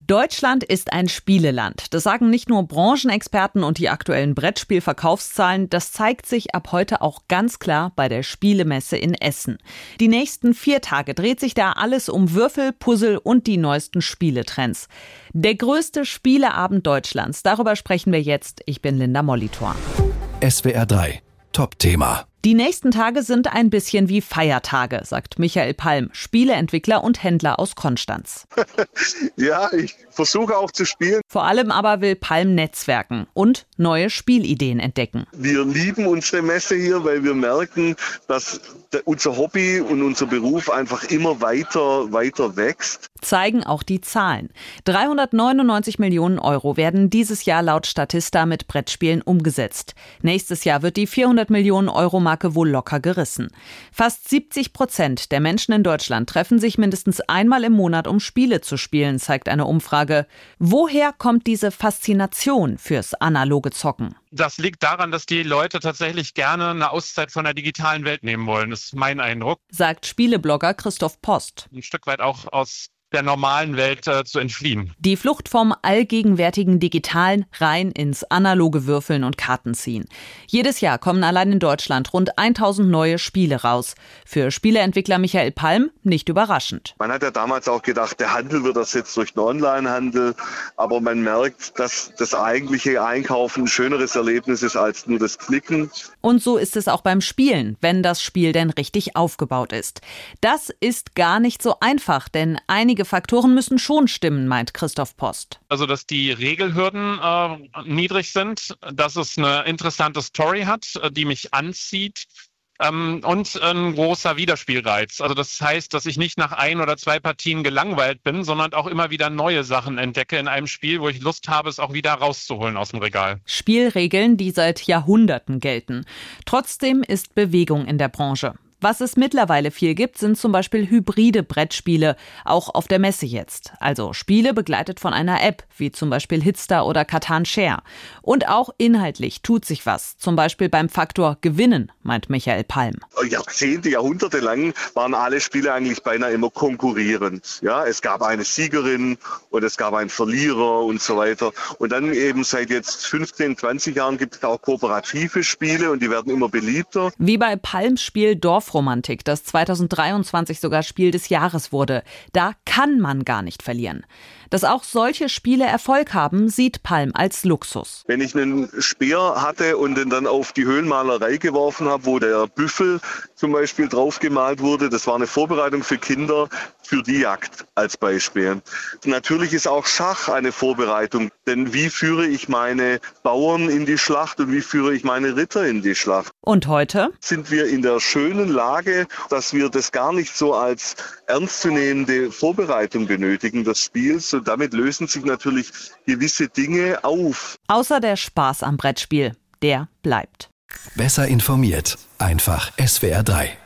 Deutschland ist ein Spieleland. Das sagen nicht nur Branchenexperten und die aktuellen Brettspielverkaufszahlen. Das zeigt sich ab heute auch ganz klar bei der Spielemesse in Essen. Die nächsten 4 Tage dreht sich da alles um Würfel, Puzzle und die neuesten Spieletrends. Der größte Spieleabend Deutschlands. Darüber sprechen wir jetzt. Ich bin Linda Molitor. SWR 3. Top-Thema. Die nächsten Tage sind ein bisschen wie Feiertage, sagt Michael Palm, Spieleentwickler und Händler aus Konstanz. Ja, ich versuche auch zu spielen. Vor allem aber will Palm netzwerken und neue Spielideen entdecken. Wir lieben unsere Messe hier, weil wir merken, dass unser Hobby und unser Beruf einfach immer weiter wächst. Zeigen auch die Zahlen. 399 Millionen Euro werden dieses Jahr laut Statista mit Brettspielen umgesetzt. Nächstes Jahr wird die 400 Millionen Euro Marke wohl locker gerissen. Fast 70% der Menschen in Deutschland treffen sich mindestens einmal im Monat, um Spiele zu spielen, zeigt eine Umfrage. Woher kommt diese Faszination fürs analoge Zocken? Das liegt daran, dass die Leute tatsächlich gerne eine Auszeit von der digitalen Welt nehmen wollen. Das ist mein Eindruck. Sagt Spieleblogger Christoph Post. Ein Stück weit auch aus der normalen Welt zu entfliehen. Die Flucht vom allgegenwärtigen Digitalen rein ins analoge Würfeln und Kartenziehen. Jedes Jahr kommen allein in Deutschland rund 1000 neue Spiele raus. Für Spieleentwickler Michael Palm nicht überraschend. Man hat ja damals auch gedacht, der Handel wird ersetzt durch den Onlinehandel. Aber man merkt, dass das eigentliche Einkaufen ein schöneres Erlebnis ist als nur das Klicken. Und so ist es auch beim Spielen, wenn das Spiel denn richtig aufgebaut ist. Das ist gar nicht so einfach, denn einige Faktoren müssen schon stimmen, meint Christoph Post. Also, dass die Regelhürden niedrig sind, dass es eine interessante Story hat, die mich anzieht. Und ein großer Wiederspielreiz. Also das heißt, dass ich nicht nach 1 oder 2 Partien gelangweilt bin, sondern auch immer wieder neue Sachen entdecke in einem Spiel, wo ich Lust habe, es auch wieder rauszuholen aus dem Regal. Spielregeln, die seit Jahrhunderten gelten. Trotzdem ist Bewegung in der Branche. Was es mittlerweile viel gibt, sind zum Beispiel hybride Brettspiele, auch auf der Messe jetzt. Also Spiele begleitet von einer App, wie zum Beispiel Hitstar oder Catan Share. Und auch inhaltlich tut sich was, zum Beispiel beim Faktor Gewinnen, meint Michael Palm. Jahrzehnte, Jahrhunderte lang waren alle Spiele eigentlich beinahe immer konkurrierend. Ja, es gab eine Siegerin und es gab einen Verlierer und so weiter. Und dann eben seit jetzt 15, 20 Jahren gibt es auch kooperative Spiele und die werden immer beliebter. Wie bei Palms Spiel Dorfromantik, das 2023 sogar Spiel des Jahres wurde. Da kann man gar nicht verlieren. Dass auch solche Spiele Erfolg haben, sieht Palm als Luxus. Wenn ich einen Speer hatte und den dann auf die Höhlenmalerei geworfen habe, wo der Büffel zum Beispiel draufgemalt wurde, das war eine Vorbereitung für Kinder für die Jagd als Beispiel. Natürlich ist auch Schach eine Vorbereitung, denn wie führe ich meine Bauern in die Schlacht und wie führe ich meine Ritter in die Schlacht? Und heute? Sind wir in der schönen Lage, dass wir das gar nicht so als ernstzunehmende Vorbereitung benötigen des Spiels. Und damit lösen sich natürlich gewisse Dinge auf. Außer der Spaß am Brettspiel, der bleibt. Besser informiert. Einfach SWR 3.